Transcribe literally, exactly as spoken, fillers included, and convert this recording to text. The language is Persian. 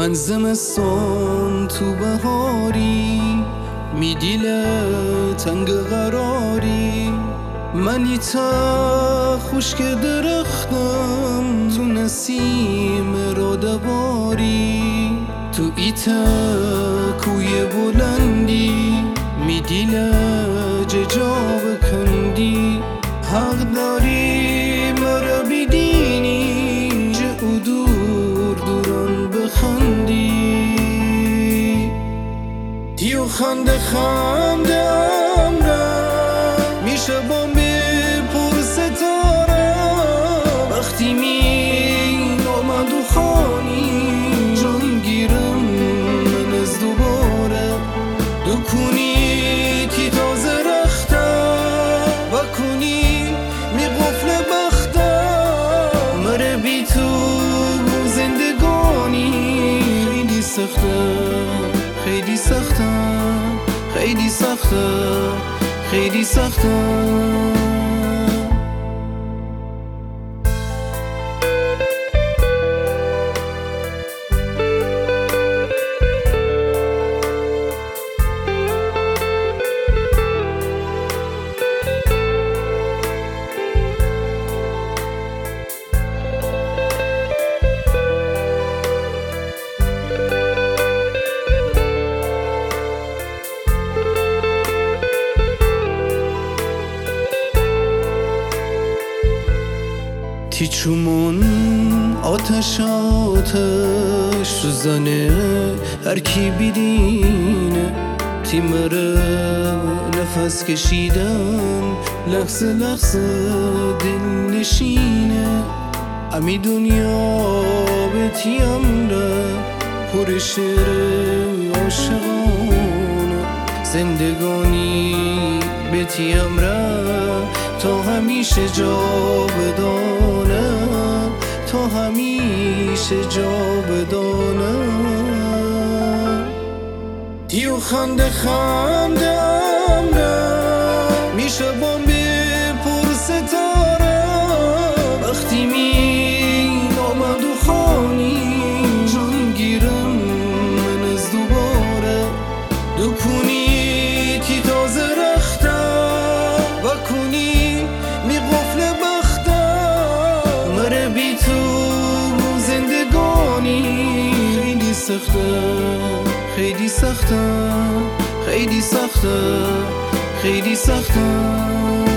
من زمستان تو بهاری می دیل تنگ قراری منی تا خشک درختم تو نسیم رادباری تو ایتا کوی بلندی می دیل ججا بکندی حق داری مرا بیدینی جه او دور دوران بخندی تیو خنده خنده امرم میشه بام پر ستاره وقتی می آمد و خانی جان گیرم من از دوباره دکونی تی تازه رخته و کنی می قفل بخته مره بی تو زندگانی خیلی سخته خیلی سخته خیلی سخته خیلی سخته تی چومون آتش آتش سوزانه هر کی بیدینه تی مره نفس کشیدن لحظه لحظه دل نشینه امی دنیا به تی امره پر شعر عاشقانه زندگانی به تی امره تا همیشه جا بدانه تا همیشه جا بدانه تیو خنده خنده امره میشه بام پر ستاره وقتی می آمد و خانی جان گیرم من از دوباره دکونی تی تازه رخته و کنی می قفل بخته مره بی تو زندگانی خیلی سخته خیلی سخته خیلی سخته خیلی سخته